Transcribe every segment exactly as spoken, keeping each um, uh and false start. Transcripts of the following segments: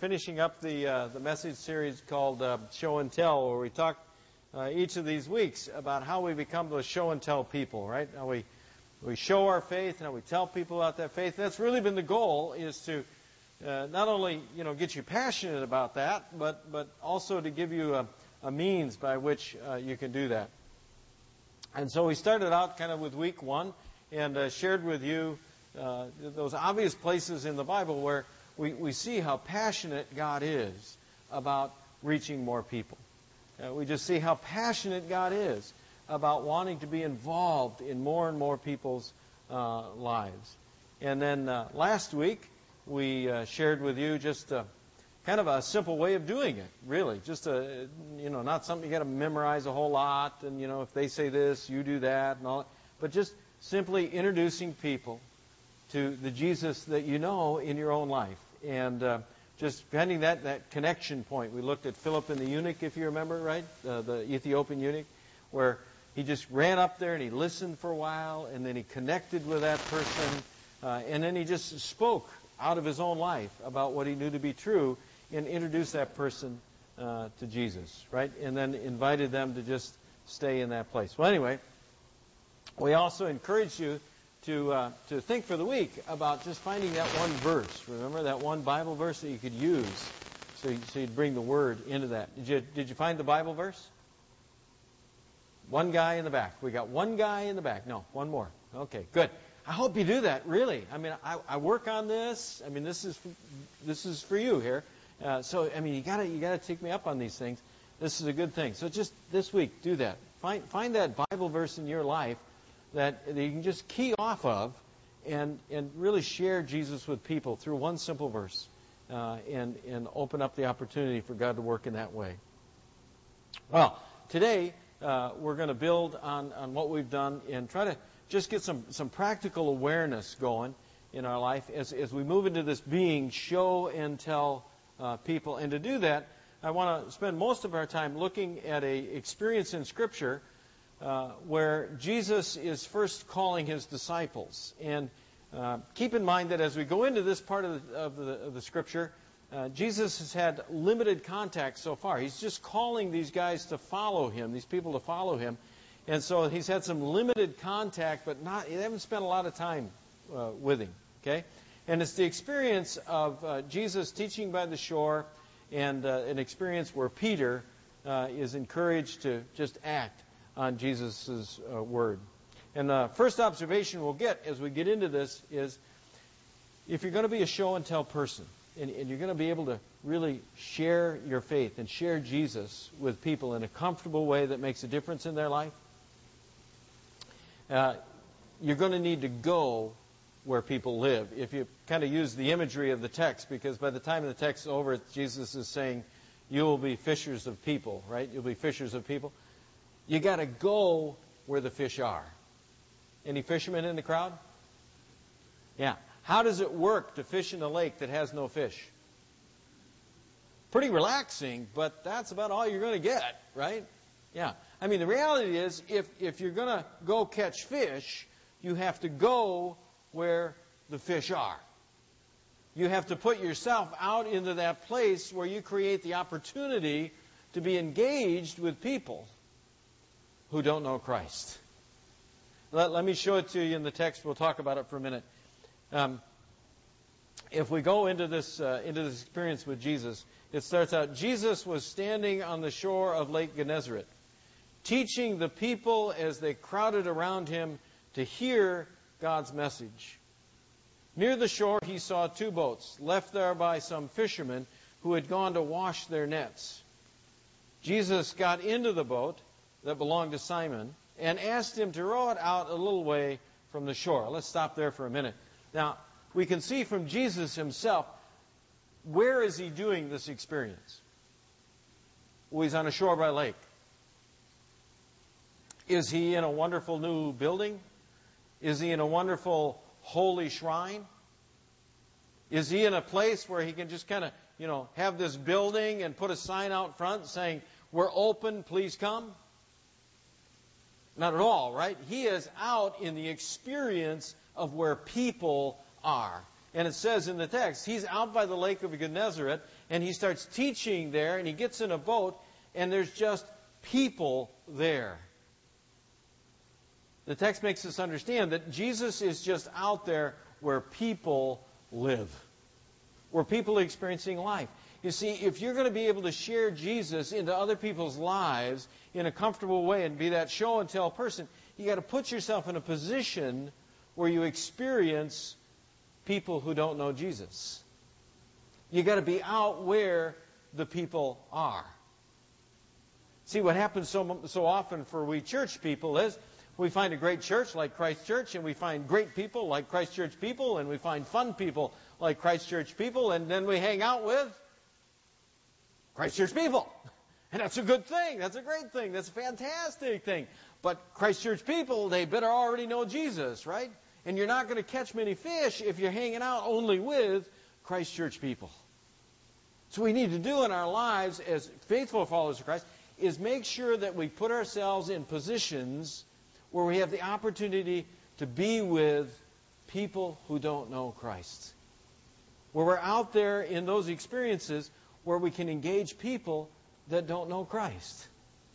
finishing up the uh, the message series called uh, Show and Tell, where we talk uh, each of these weeks about how we become those show and tell people, right? How we we show our faith and how we tell people about that faith. That's really been the goal, is to uh, not only you know get you passionate about that, but but also to give you a, a means by which uh, you can do that. And so we started out kind of with week one and uh, shared with you uh, those obvious places in the Bible where we, we see how passionate God is about reaching more people. Uh, we just see how passionate God is about wanting to be involved in more and more people's uh, lives. And then uh, last week we uh, shared with you just a, kind of a simple way of doing it, really. Just a, you know, not something you got to memorize a whole lot, and you know, if they say this, you do that, and all that. But just simply introducing people to the Jesus that you know in your own life. And uh, just finding that, that connection point. We looked at Philip and the eunuch, if you remember, right? Uh, the Ethiopian eunuch, where he just ran up there and he listened for a while, and then he connected with that person, uh, and then he just spoke out of his own life about what he knew to be true and introduced that person uh, to Jesus, right? And then invited them to just stay in that place. Well, anyway, we also encourage you to uh, to think for the week about just finding that one verse. Remember that one Bible verse that you could use, so, you, so you'd bring the Word into that. Did you did you find the Bible verse? One guy in the back. We got one guy in the back. No, one more. Okay, good. I hope you do that. Really. I mean, I, I work on this. I mean, this is for, this is for you here. Uh, so I mean, you gotta you gotta take me up on these things. This is a good thing. So just this week, do that. Find find that Bible verse in your life that you can just key off of and and really share Jesus with people through one simple verse, uh, and, and open up the opportunity for God to work in that way. Well, today uh, we're going to build on, on what we've done and try to just get some, some practical awareness going in our life as, as we move into this being show and tell uh, people. And to do that, I want to spend most of our time looking at a experience in Scripture Uh, where Jesus is first calling his disciples. And uh, keep in mind that as we go into this part of the, of the, of the Scripture, uh, Jesus has had limited contact so far. He's just calling these guys to follow him, these people to follow him. And so he's had some limited contact, but not they haven't spent a lot of time uh, with him. Okay? And it's the experience of uh, Jesus teaching by the shore, and uh, an experience where Peter uh, is encouraged to just act on Jesus' uh, word. And the first observation we'll get as we get into this is, if you're going to be a show and tell person, and, and you're going to be able to really share your faith and share Jesus with people in a comfortable way that makes a difference in their life, uh, you're going to need to go where people live. If you kind of use the imagery of the text, because by the time the text is over, Jesus is saying, you will be fishers of people, right? You'll be fishers of people. You got to go where the fish are. Any fishermen in the crowd? Yeah. How does it work to fish in a lake that has no fish? Pretty relaxing, but that's about all you're going to get, right? Yeah. I mean, the reality is, if, if you're going to go catch fish, you have to go where the fish are. You have to put yourself out into that place where you create the opportunity to be engaged with people who don't know Christ. Let, let me show it to you in the text. We'll talk about it for a minute. Um, if we go into this uh, into this experience with Jesus, it starts out, Jesus was standing on the shore of Lake Gennesaret, teaching the people as they crowded around him to hear God's message. Near the shore, he saw two boats, left there by some fishermen who had gone to wash their nets. Jesus got into the boat that belonged to Simon and asked him to row it out a little way from the shore. Let's stop there for a minute. Now, we can see from Jesus himself, where is he doing this experience? Well, he's on a shore by a lake. Is he in a wonderful new building? Is he in a wonderful holy shrine? Is he in a place where he can just kind of, you know, have this building and put a sign out front saying, we're open, please come? Not at all, right? He is out in the experience of where people are. And it says in the text, he's out by the lake of Gennesaret, and he starts teaching there, and he gets in a boat, and there's just people there. The text makes us understand that Jesus is just out there where people live, where people are experiencing life. You see, if you're going to be able to share Jesus into other people's lives in a comfortable way and be that show and tell person, you got to put yourself in a position where you experience people who don't know Jesus. You got to be out where the people are. See, what happens so so often for we church people is we find a great church like Christ Church, and we find great people like Christ Church people, and we find fun people like Christ Church people, and then we hang out with Christ Church people. And that's a good thing. That's a great thing. That's a fantastic thing. But Christ Church people, they better already know Jesus, right? And you're not going to catch many fish if you're hanging out only with Christ Church people. So what we need to do in our lives as faithful followers of Christ is make sure that we put ourselves in positions where we have the opportunity to be with people who don't know Christ. Where we're out there in those experiences where we can engage people that don't know Christ.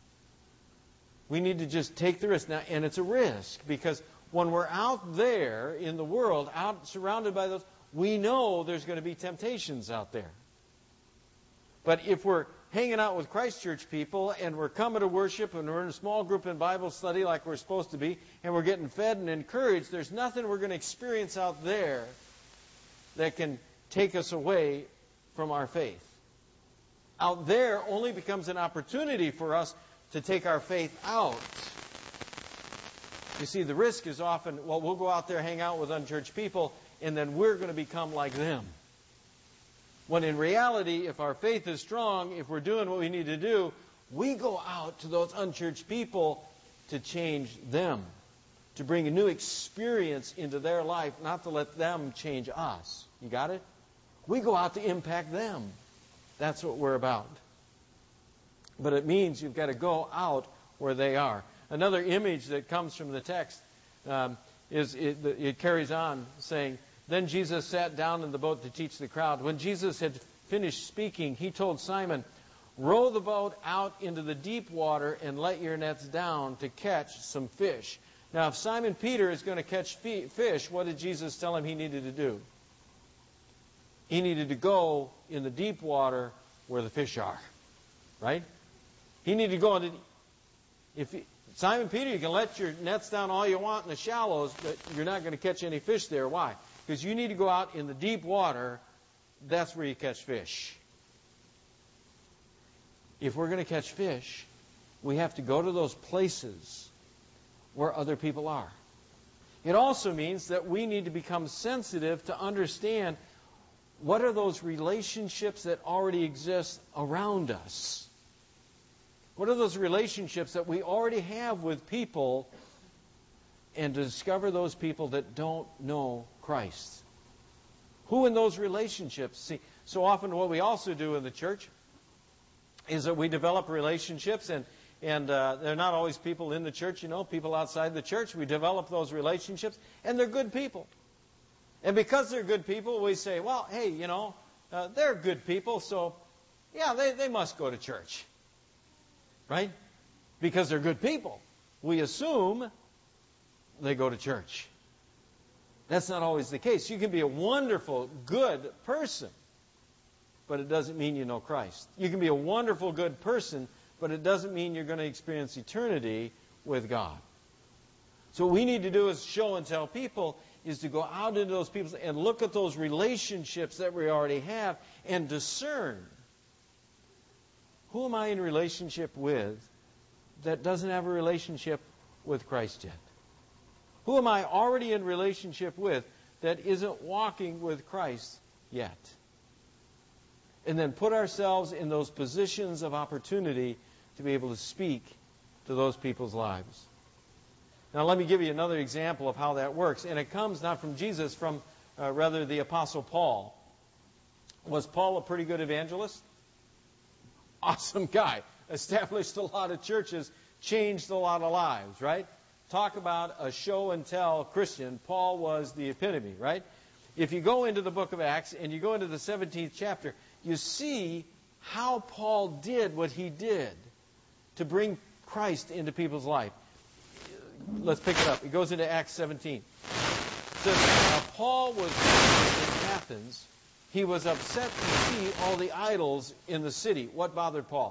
We need to just take the risk. Now, and it's a risk because when we're out there in the world, out surrounded by those, we know there's going to be temptations out there. But if we're hanging out with Christ Church people and we're coming to worship and we're in a small group in Bible study like we're supposed to be and we're getting fed and encouraged, there's nothing we're going to experience out there that can take us away from our faith. Out there only becomes an opportunity for us to take our faith out. You see, the risk is often, well, we'll go out there, hang out with unchurched people, and then we're going to become like them. When in reality, if our faith is strong, if we're doing what we need to do, we go out to those unchurched people to change them, to bring a new experience into their life, not to let them change us. You got it? We go out to impact them. That's what we're about. But it means you've got to go out where they are. Another image that comes from the text um, is it, it carries on saying, then Jesus sat down in the boat to teach the crowd. When Jesus had finished speaking, he told Simon, row the boat out into the deep water and let your nets down to catch some fish. Now, if Simon Peter is going to catch fish, what did Jesus tell him he needed to do? He needed to go in the deep water where the fish are. Right? He needed to go into... If he, Simon Peter, you can let your nets down all you want in the shallows, but you're not going to catch any fish there. Why? Because you need to go out in the deep water. That's where you catch fish. If we're going to catch fish, we have to go to those places where other people are. It also means that we need to become sensitive to understand what are those relationships that already exist around us. What are those relationships that we already have with people, and to discover those people that don't know Christ? Who in those relationships? See, so often what we also do in the church is that we develop relationships, and and uh, they're not always people in the church, you know, people outside the church. We develop those relationships, and they're good people. And because they're good people, we say, well, hey, you know, uh, they're good people, so yeah, they, they must go to church. Right? Because they're good people. We assume they go to church. That's not always the case. You can be a wonderful, good person, but it doesn't mean you know Christ. You can be a wonderful, good person, but it doesn't mean you're going to experience eternity with God. So what we need to do as show and tell people is to go out into those people and look at those relationships that we already have and discern. Who am I in relationship with that doesn't have a relationship with Christ yet? Who am I already in relationship with that isn't walking with Christ yet? And then put ourselves in those positions of opportunity to be able to speak to those people's lives. Now let me give you another example of how that works. And it comes not from Jesus, from uh, rather the Apostle Paul. Was Paul a pretty good evangelist? Awesome guy. Established a lot of churches, changed a lot of lives, right? Talk about a show and tell Christian. Paul was the epitome, right? if you go into the book of Acts and you go into the seventeenth chapter, you see how Paul did what he did to bring Christ into people's life. Let's pick it up. It goes into Acts seventeen. It says, now Paul was in Athens. He was upset to see all the idols in the city. What bothered Paul?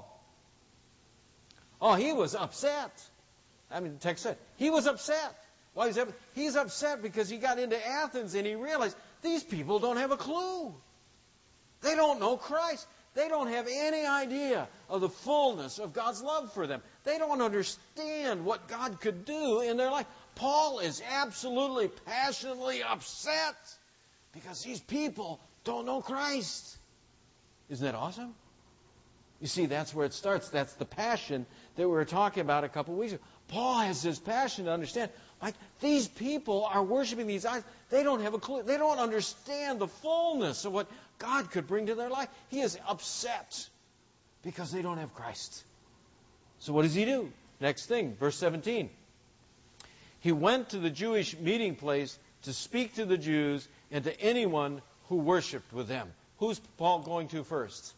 Oh, he was upset. I mean, the text said, he was upset. Why is that? He's upset because he got into Athens and he realized these people don't have a clue. They don't know Christ. They don't have any idea of the fullness of God's love for them. They don't understand what God could do in their life. Paul is absolutely, passionately upset because these people don't know Christ. Isn't that awesome? You see, that's where it starts. That's the passion that we were talking about a couple of weeks ago. Paul has this passion to understand, like, these people are worshiping these idols. They don't have a clue. They don't understand the fullness of what God could bring to their life. He is upset because they don't have Christ. So what does he do? Next thing, verse seventeen. He went to the Jewish meeting place to speak to the Jews and to anyone who worshipped with them. Who's Paul going to first?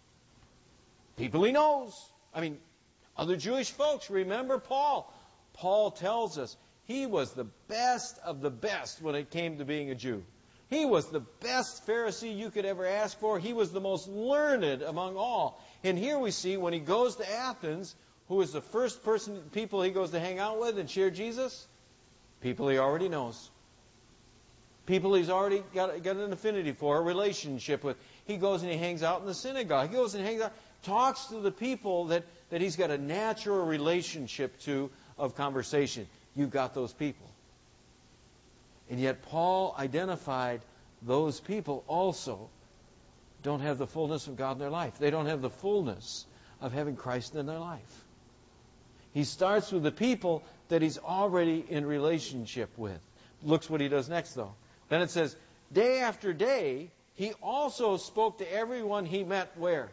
People he knows. I mean, other Jewish folks. Remember Paul. Paul tells us he was the best of the best when it came to being a Jew. He was the best Pharisee you could ever ask for. He was the most learned among all. And here we see when he goes to Athens, who is the first person, people he goes to hang out with and share Jesus? People he already knows. People he's already got, got an affinity for, a relationship with. He goes and he hangs out in the synagogue. He goes and hangs out, talks to the people that, that he's got a natural relationship to of conversation. You've got those people. And yet Paul identified those people also don't have the fullness of God in their life. They don't have the fullness of having Christ in their life. He starts with the people that he's already in relationship with. Looks what he does next, though. Then it says, day after day, he also spoke to everyone he met where?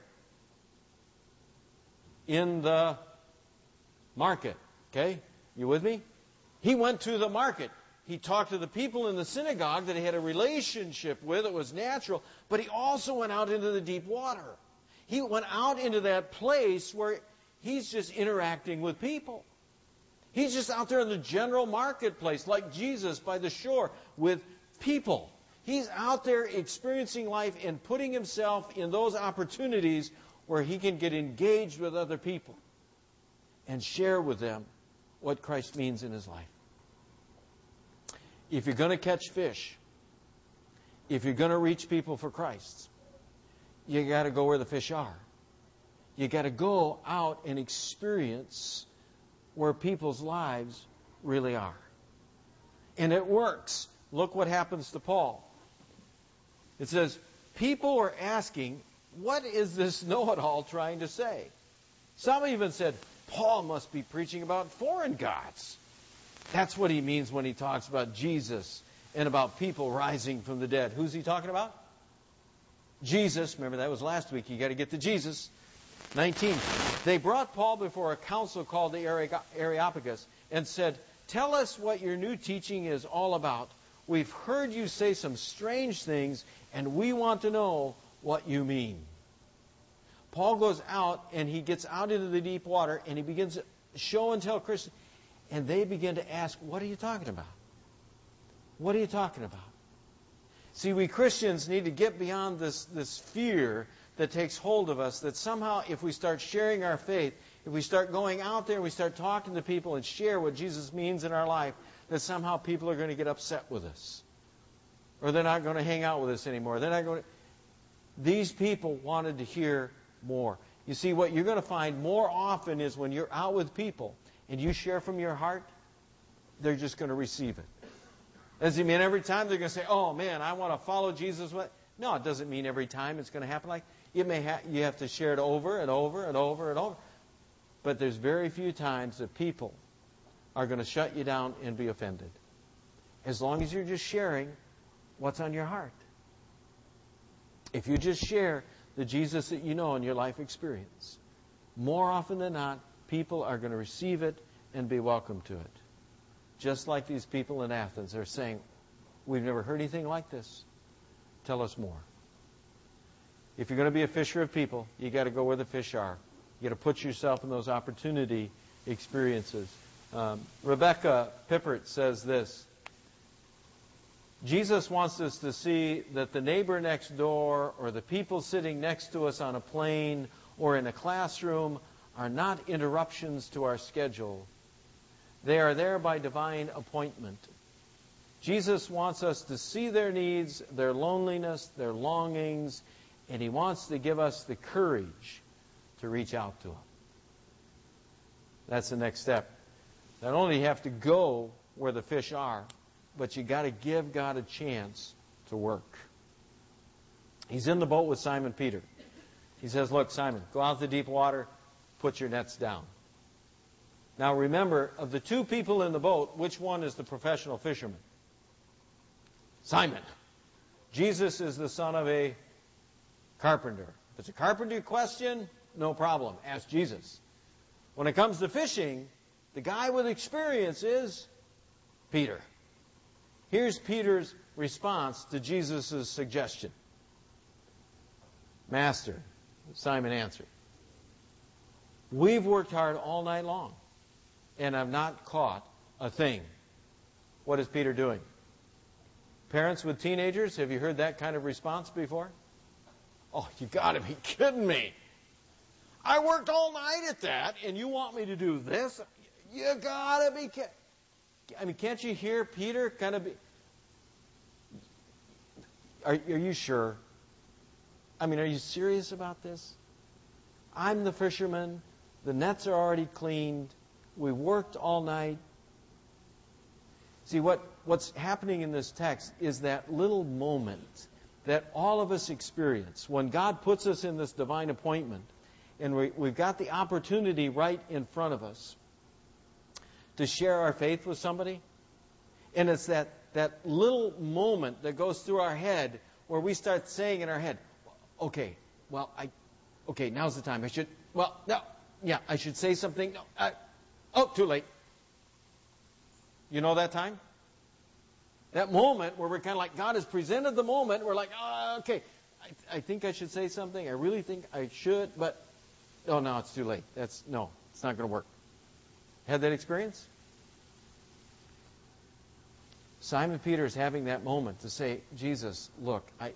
In the market. Okay? You with me? He went to the market. He talked to the people in the synagogue that he had a relationship with. It was natural. But he also went out into the deep water. He went out into that place where he's just interacting with people. He's just out there in the general marketplace, like Jesus by the shore, with people. He's out there experiencing life and putting himself in those opportunities where he can get engaged with other people and share with them what Christ means in his life. If you're going to catch fish, if you're going to reach people for Christ, you got to go where the fish are. You got to go out and experience where people's lives really are. And it works. Look what happens to Paul. It says, people were asking, what is this know-it-all trying to say? Some even said, Paul must be preaching about foreign gods. That's what he means when he talks about Jesus and about people rising from the dead. Who's he talking about? Jesus. Remember, that was last week. You got to get to Jesus. nineteen. They brought Paul before a council called the Areopagus and said, tell us what your new teaching is all about. We've heard you say some strange things, and we want to know what you mean. Paul goes out, and he gets out into the deep water, and he begins to show and tell Christians. And they begin to ask, what are you talking about? What are you talking about? See, we Christians need to get beyond this, this fear that takes hold of us, that somehow if we start sharing our faith, if we start going out there and we start talking to people and share what Jesus means in our life, that somehow people are going to get upset with us. Or they're not going to hang out with us anymore. They're not going to... These people wanted to hear more. You see, what you're going to find more often is when you're out with people and you share from your heart, they're just going to receive it. Does it mean every time they're going to say, oh man, I want to follow Jesus? No, it doesn't mean every time it's going to happen like it may ha- you have to share it over and over and over and over. But there's very few times that people are going to shut you down and be offended. As long as you're just sharing what's on your heart. If you just share the Jesus that you know in your life experience, more often than not, people are going to receive it and be welcome to it. Just like these people in Athens are saying, we've never heard anything like this. Tell us more. If you're going to be a fisher of people, you got to go where the fish are. You got to put yourself in those opportunity experiences. Um, Rebecca Pippert says this: Jesus wants us to see that the neighbor next door or the people sitting next to us on a plane or in a classroom are not interruptions to our schedule. They are there by divine appointment. Jesus wants us to see their needs, their loneliness, their longings, and He wants to give us the courage to reach out to them. That's the next step. Not only do you have to go where the fish are, but you got to give God a chance to work. He's in the boat with Simon Peter. He says, look, Simon, go out to deep water, put your nets down. Now remember, of the two people in the boat, which one is the professional fisherman? Simon. Jesus is the son of a carpenter. If it's a carpenter question, no problem. Ask Jesus. When it comes to fishing, the guy with experience is Peter. Here's Peter's response to Jesus' suggestion. Master, Simon answered, we've worked hard all night long and have not caught a thing. What is Peter doing? Parents with teenagers, have you heard that kind of response before? Oh, you got to be kidding me. I worked all night at that, and you want me to do this? You got to be kidding. I mean, can't you hear Peter kind of be... Are, are you sure? I mean, are you serious about this? I'm the fisherman. The nets are already cleaned. We worked all night. See, what, what's happening in this text is that little moment that all of us experience when God puts us in this divine appointment, and we, we've got the opportunity right in front of us to share our faith with somebody. And it's that, that little moment that goes through our head where we start saying in our head, okay, well, I, okay, now's the time. I should, well, no, yeah, I should say something. No, I, oh, too late. You know that time? That moment where we're kind of like, God has presented the moment. We're like, oh, okay, I, I think I should say something. I really think I should, but, oh, no, it's too late. That's, no, it's not going to work. Had that experience? Simon Peter is having that moment to say, Jesus, look, I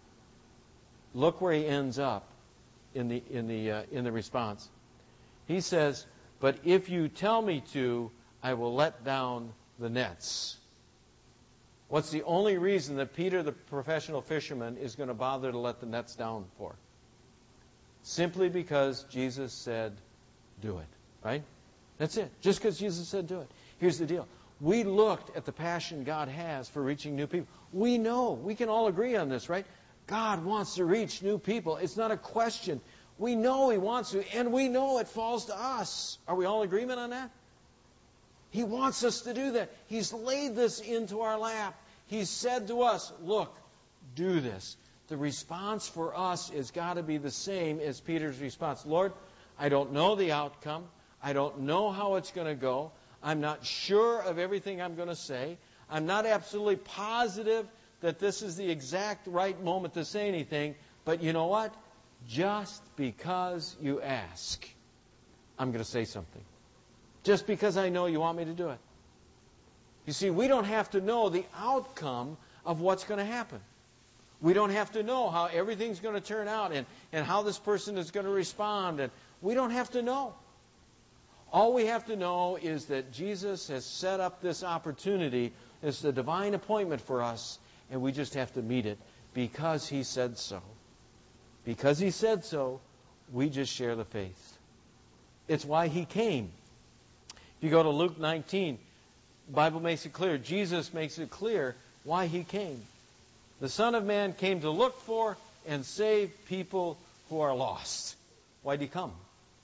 look where he ends up in the in the uh, in the response. He says, "But if you tell me to, I will let down the nets." What's the only reason that Peter, the professional fisherman, is going to bother to let the nets down for? Simply because Jesus said, "Do it." Right? That's it. Just because Jesus said do it. Here's the deal. We looked at the passion God has for reaching new people. We know. We can all agree on this, right? God wants to reach new people. It's not a question. We know He wants to, and we know it falls to us. Are we all in agreement on that? He wants us to do that. He's laid this into our lap. He's said to us, look, do this. The response for us has got to be the same as Peter's response. Lord, I don't know the outcome. I don't know how it's going to go. I'm not sure of everything I'm going to say. I'm not absolutely positive that this is the exact right moment to say anything. But you know what? Just because you ask, I'm going to say something. Just because I know you want me to do it. You see, we don't have to know the outcome of what's going to happen. We don't have to know how everything's going to turn out and, and how this person is going to respond. And we don't have to know. All we have to know is that Jesus has set up this opportunity. It's the divine appointment for us, and we just have to meet it because He said so. Because He said so, we just share the faith. It's why He came. If you go to Luke nineteen, the Bible makes it clear. Jesus makes it clear why He came. The Son of Man came to look for and save people who are lost. Why did He come?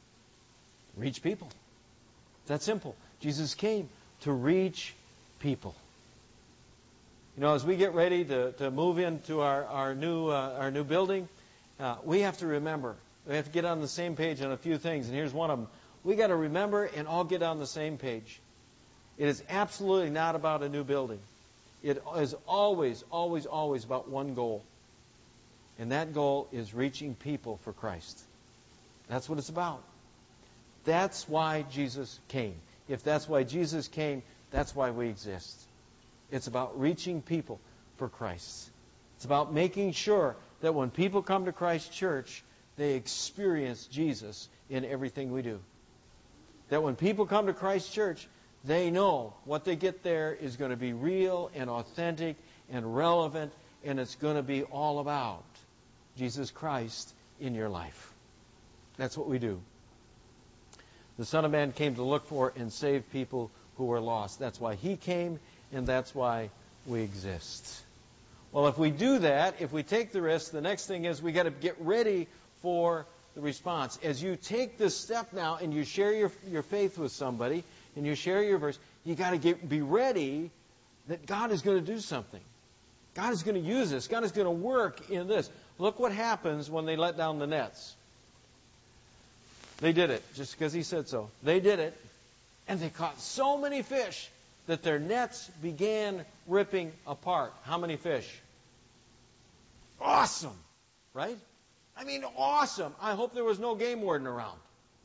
Reach people. That simple. Jesus came to reach people. You know, as we get ready to, to move into our, our new uh, our new building, uh, we have to remember. We have to get on the same page on a few things. And here's one of them. We got to remember and all get on the same page. It is absolutely not about a new building. It is always, always, always about one goal. And that goal is reaching people for Christ. That's what it's about. That's why Jesus came. If that's why Jesus came, that's why we exist. It's about reaching people for Christ. It's about making sure that when people come to Christ Church, they experience Jesus in everything we do. That when people come to Christ Church, they know what they get there is going to be real and authentic and relevant, and it's going to be all about Jesus Christ in your life. That's what we do. The Son of Man came to look for and save people who were lost. That's why He came, and that's why we exist. Well, if we do that, if we take the risk, the next thing is we got to get ready for the response. As you take this step now and you share your, your faith with somebody and you share your verse, you got to get be ready that God is going to do something. God is going to use this. God is going to work in this. Look what happens when they let down the nets. They did it just because He said so. They did it, and they caught so many fish that their nets began ripping apart. How many fish? Awesome, right? I mean, awesome. I hope there was no game warden around.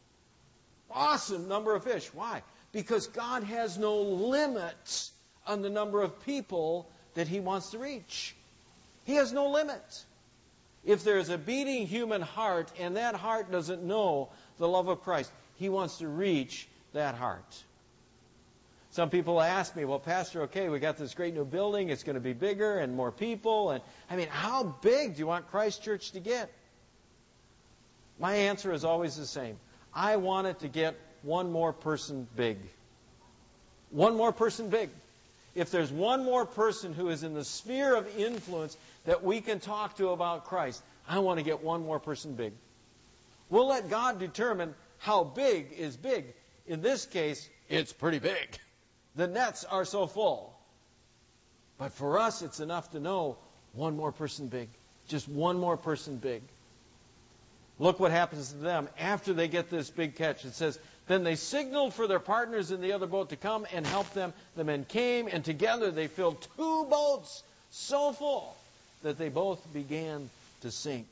Awesome number of fish. Why? Because God has no limit on the number of people that He wants to reach. He has no limit. If there's a beating human heart and that heart doesn't know the love of Christ, He wants to reach that heart. Some people ask me, well, Pastor, okay, we got this great new building. It's going to be bigger and more people. And I mean, how big do you want Christ Church to get? My answer is always the same. I want it to get one more person big. One more person big. If there's one more person who is in the sphere of influence that we can talk to about Christ, I want to get one more person big. We'll let God determine how big is big. In this case, it's pretty big. The nets are so full. But for us, it's enough to know one more person big. Just one more person big. Look what happens to them after they get this big catch. It says, then they signaled for their partners in the other boat to come and help them. The men came, and together they filled two boats so full that they both began to sink.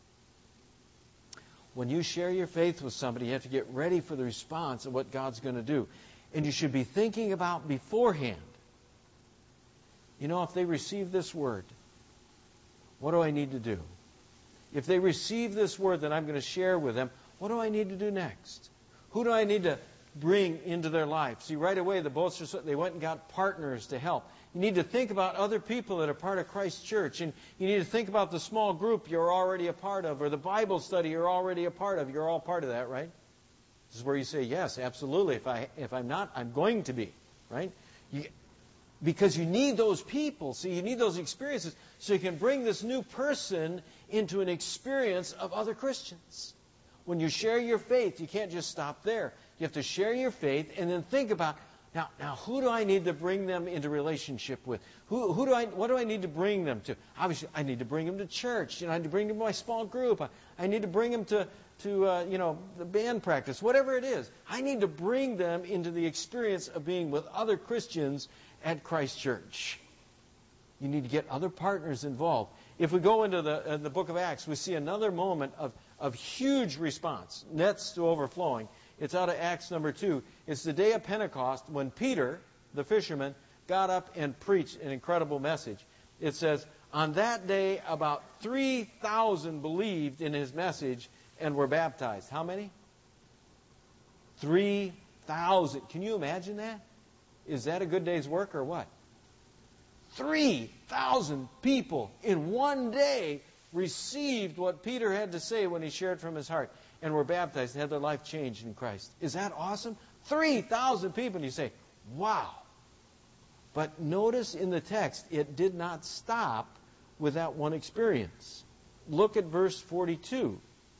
When you share your faith with somebody, you have to get ready for the response of what God's going to do. And you should be thinking about beforehand. You know, if they receive this word, what do I need to do? If they receive this word that I'm going to share with them, what do I need to do next? Who do I need to bring into their life? See, right away, the boats are so, they went and got partners to help. You need to think about other people that are part of Christ's church, and you need to think about the small group you're already a part of, or the Bible study you're already a part of. You're all part of that, right? This is where you say, yes, absolutely. If, I, if I'm not, I'm going to be, right? You, because you need those people. See, you need those experiences so you can bring this new person into an experience of other Christians. When you share your faith, you can't just stop there. You have to share your faith and then think about, now, now who do I need to bring them into relationship with? Who, who do I, what do I need to bring them to? Obviously, I need to bring them to church. You know, I need to bring them to my small group. I, I need to bring them to, to uh, you know, the band practice, whatever it is. I need to bring them into the experience of being with other Christians at Christ Church. You need to get other partners involved. If we go into the, uh, the book of Acts, we see another moment of, of huge response, nets to overflowing. It's out of Acts number two. It's the day of Pentecost when Peter, the fisherman, got up and preached an incredible message. It says, on that day, about three thousand believed in his message and were baptized. How many? three thousand. Can you imagine that? Is that a good day's work or what? three thousand people in one day received what Peter had to say when he shared from his heart and were baptized and had their life changed in Christ. Is that awesome? three thousand people. And you say, wow. But notice in the text, it did not stop with that one experience. Look at verse forty-two.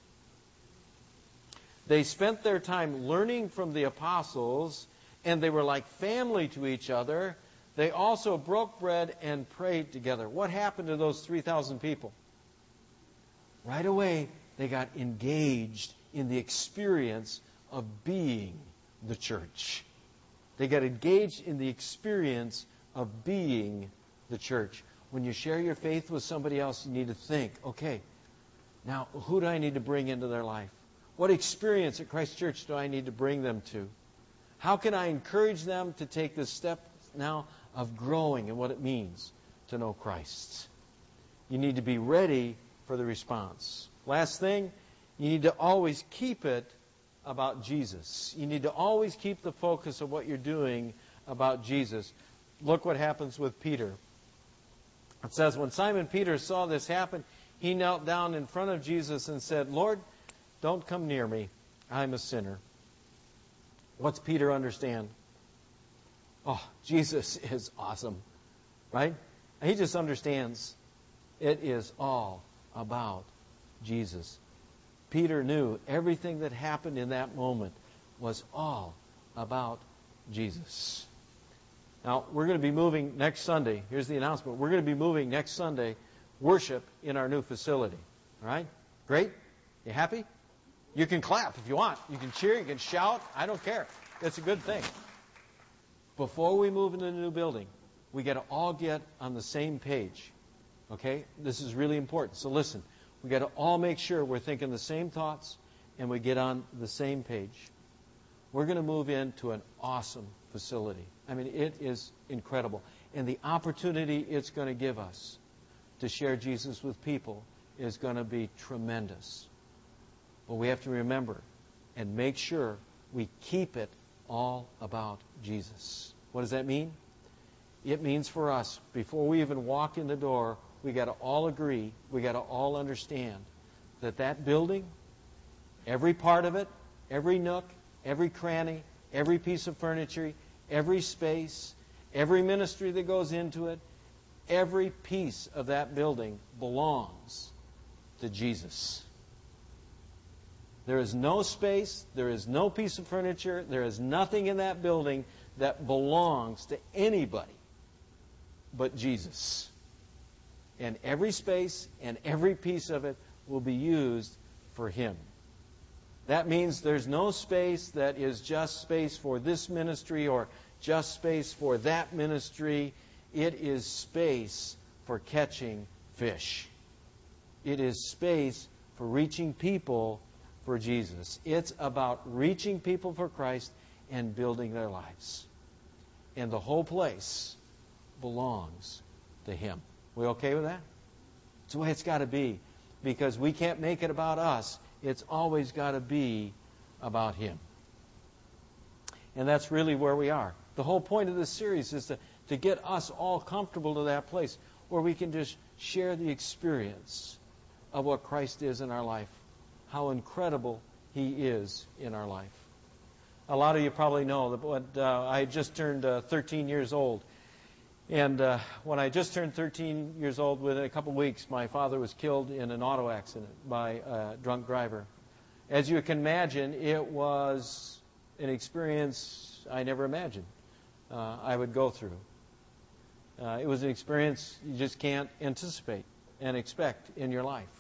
They spent their time learning from the apostles, and they were like family to each other. They also broke bread and prayed together. What happened to those three thousand people? Right away, they got engaged in the experience of being the church. They got engaged in the experience of being the church. When you share your faith with somebody else, you need to think, okay, Now, who do I need to bring into their life? What experience at Christ Church do I need to bring them to? How can I encourage them to take this step now of growing in what it means to know Christ? You need to be ready for the response. Last thing, you need to always keep it about Jesus. You need to always keep the focus of what you're doing about Jesus. Look what happens with Peter. It says, when Simon Peter saw this happen, he knelt down in front of Jesus and said, Lord, don't come near me. I'm a sinner. What's Peter understand? Oh, Jesus is awesome, right? He just understands it is all about Jesus. Peter knew everything that happened in that moment was all about Jesus. Now, we're going to be moving next Sunday. Here's the announcement. We're going to be moving next Sunday, worship in our new facility. All right? Great? You happy? You can clap if you want. You can cheer. You can shout. I don't care. It's a good thing. Before we move into the new building, we got to all get on the same page. Okay? This is really important. So listen. We got to all make sure we're thinking the same thoughts and we get on the same page. We're going to move into an awesome facility. I mean, it is incredible. And the opportunity it's going to give us to share Jesus with people is going to be tremendous. But we have to remember and make sure we keep it all about Jesus. What does that mean? It means for us, before we even walk in the door, we got to all agree, we got to all understand that that building, every part of it, every nook, every cranny, every piece of furniture, every space, every ministry that goes into it, every piece of that building belongs to Jesus. There is no space, there is no piece of furniture, there is nothing in that building that belongs to anybody but Jesus. And every space and every piece of it will be used for Him. That means there's no space that is just space for this ministry or just space for that ministry. It is space for catching fish. It is space for reaching people for Jesus. It's about reaching people for Christ and building their lives. And the whole place belongs to Him. We okay with that? It's the way it's got to be. Because we can't make it about us. It's always got to be about Him. And that's really where we are. The whole point of this series is to, to get us all comfortable to that place where we can just share the experience of what Christ is in our life. How incredible He is in our life. A lot of you probably know that uh, I just turned uh, thirteen years old. And uh, when I just turned thirteen years old, within a couple of weeks, my father was killed in an auto accident by a drunk driver. As you can imagine, it was an experience I never imagined uh, I would go through. Uh, it was an experience you just can't anticipate and expect in your life.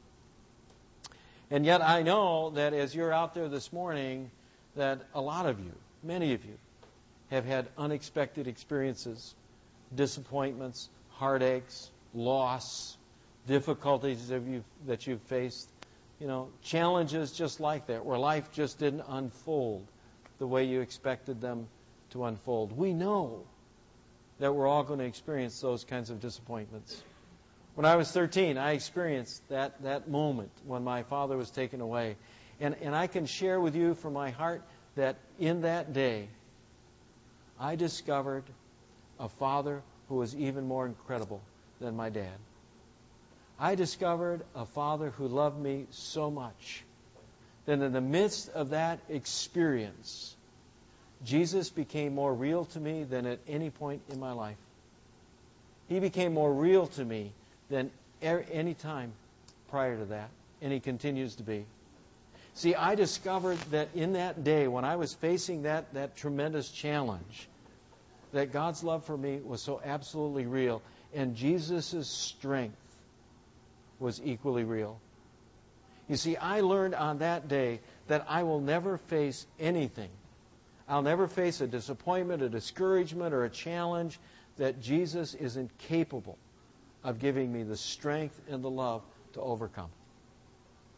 And yet I know that as you're out there this morning, that a lot of you, many of you, have had unexpected experiences, disappointments, heartaches, loss, difficulties that you've, that you've faced, you know, challenges just like that, where life just didn't unfold the way you expected them to unfold. We know that we're all going to experience those kinds of disappointments. When I was thirteen, I experienced that, that moment when my father was taken away. And, and I can share with you from my heart that in that day, I discovered a father who was even more incredible than my dad. I discovered a father who loved me so much that in the midst of that experience, Jesus became more real to me than at any point in my life. He became more real to me than any time prior to that, and He continues to be. See, I discovered that in that day, when I was facing that, that tremendous challenge, that God's love for me was so absolutely real, and Jesus' strength was equally real. You see, I learned on that day that I will never face anything. I'll never face a disappointment, a discouragement, or a challenge that Jesus isn't capable of giving me the strength and the love to overcome.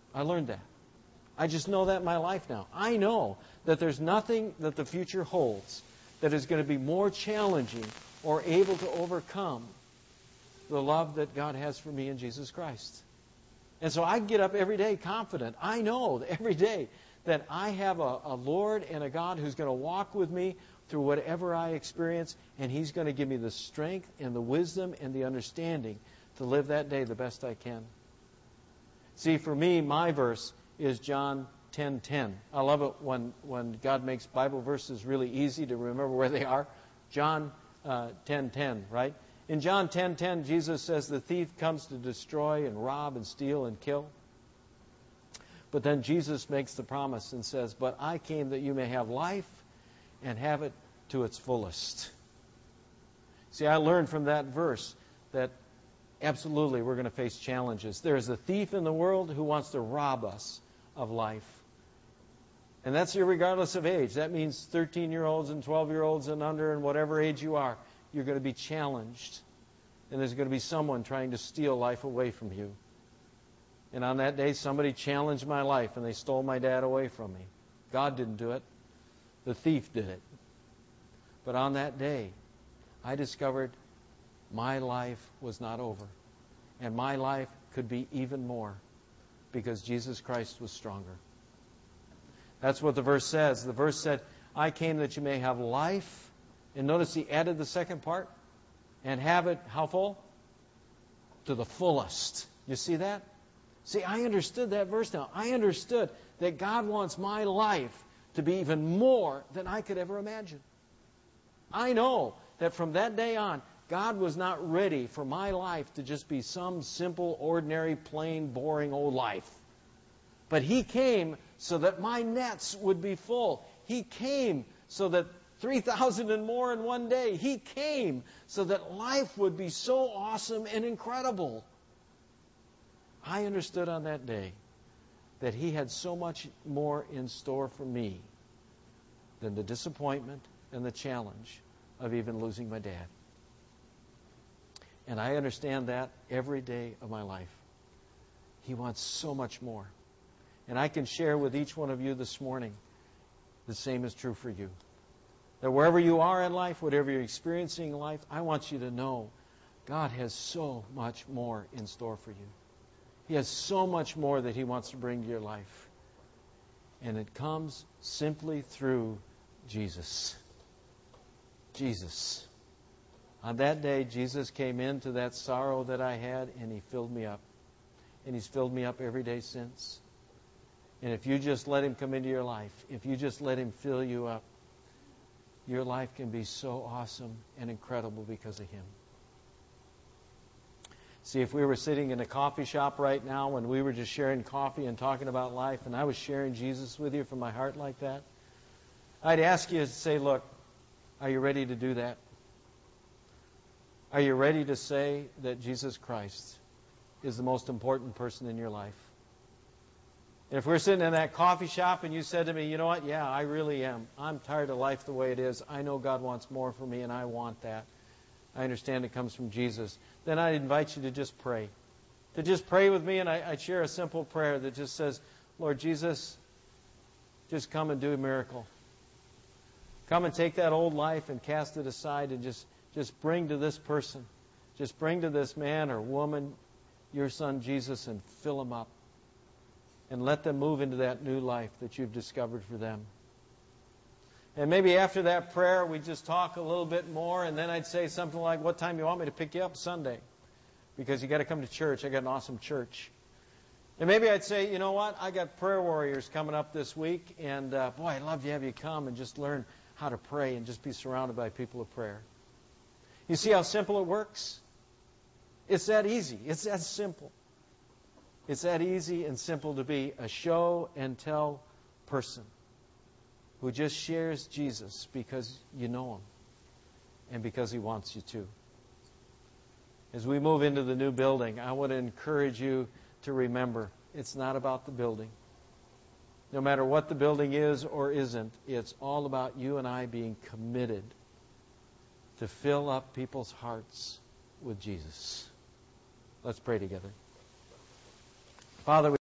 I learned that. I just know that in my life now. I know that there's nothing that the future holds that is going to be more challenging or able to overcome the love that God has for me in Jesus Christ. And so I get up every day confident. I know every day that I have a, a Lord and a God who's going to walk with me through whatever I experience, and He's going to give me the strength and the wisdom and the understanding to live that day the best I can. See, for me, my verse is John ten ten. I love it when, when God makes Bible verses really easy to remember where they are. John uh, ten ten, right? In John ten ten, Jesus says the thief comes to destroy and rob and steal and kill. But then Jesus makes the promise and says, but I came that you may have life and have it to its fullest. See, I learned from that verse that absolutely we're going to face challenges. There is a thief in the world who wants to rob us of life. And that's regardless of age. That means thirteen-year-olds and twelve-year-olds and under and whatever age you are, you're going to be challenged. And there's going to be someone trying to steal life away from you. And on that day, somebody challenged my life and they stole my dad away from me. God didn't do it. The thief did it. But on that day, I discovered my life was not over. And my life could be even more because Jesus Christ was stronger. That's what the verse says. The verse said, I came that you may have life. And notice he added the second part. And have it, how full? To the fullest. You see that? See, I understood that verse now. I understood that God wants my life to be even more than I could ever imagine. I know that from that day on, God was not ready for my life to just be some simple, ordinary, plain, boring old life. But He came so that my nets would be full. He came so that three thousand and more in one day. He came so that life would be so awesome and incredible. I understood on that day that He had so much more in store for me than the disappointment and the challenge of even losing my dad. And I understand that every day of my life. He wants so much more. And I can share with each one of you this morning, the same is true for you. That wherever you are in life, whatever you're experiencing in life, I want you to know God has so much more in store for you. He has so much more that He wants to bring to your life. And it comes simply through Jesus. Jesus. On that day, Jesus came into that sorrow that I had, and He filled me up. And He's filled me up every day since. And if you just let Him come into your life, if you just let Him fill you up, your life can be so awesome and incredible because of Him. See, if we were sitting in a coffee shop right now and we were just sharing coffee and talking about life, and I was sharing Jesus with you from my heart like that, I'd ask you to say, look, are you ready to do that? Are you ready to say that Jesus Christ is the most important person in your life? And if we're sitting in that coffee shop and you said to me, you know what, yeah, I really am. I'm tired of life the way it is. I know God wants more for me, and I want that. I understand it comes from Jesus. Then I invite you to just pray. To just pray with me, and I, I share a simple prayer that just says, Lord Jesus, just come and do a miracle. Come and take that old life and cast it aside and just, just bring to this person, just bring to this man or woman your son Jesus and fill him up. And let them move into that new life that you've discovered for them. And maybe after that prayer, we just talk a little bit more, and then I'd say something like, what time do you want me to pick you up? Sunday. Because you got to come to church. I got an awesome church. And maybe I'd say, you know what? I got prayer warriors coming up this week, and uh, boy, I'd love to have you come and just learn how to pray and just be surrounded by people of prayer. You see how simple it works? It's that easy. It's that simple. It's that easy and simple to be a show and tell person who just shares Jesus because you know Him and because He wants you to. As we move into the new building, I want to encourage you to remember it's not about the building. No matter what the building is or isn't, it's all about you and I being committed to fill up people's hearts with Jesus. Let's pray together. Father, we